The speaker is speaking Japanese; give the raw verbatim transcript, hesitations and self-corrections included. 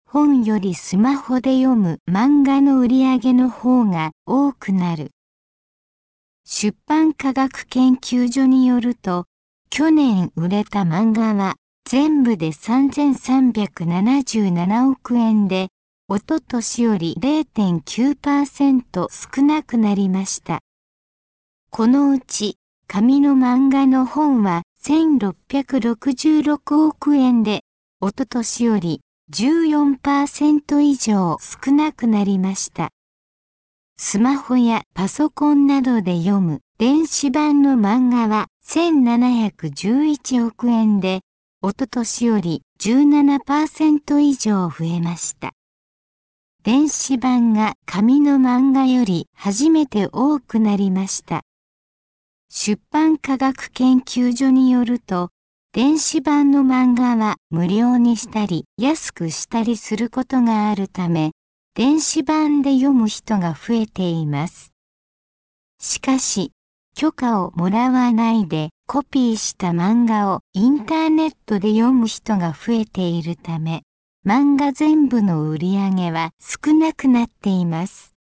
本よりスマホで読む漫画の売り上げの方が多くなる。出版科学研究所によると、去年売れた漫画は全部でさんぜんさんびゃくななじゅうななおくえんで、おととしより れいてんきゅうパーセント 少なくなりました。このうち、紙の漫画の本はせんろっぴゃくろくじゅうろくおくえんで、おととしより じゅうよんパーセント 以上少なくなりました。スマホやパソコンなどで読む電子版の漫画はせんななひゃくじゅういちおくえんで、おととしより じゅうななパーセント 以上増えました。電子版が紙の漫画より初めて多くなりました。出版科学研究所によると、電子版の漫画は無料にしたり安くしたりすることがあるため、電子版で読む人が増えています。しかし、許可をもらわないでコピーした漫画をインターネットで読む人が増えているため、漫画全部の売り上げは少なくなっています。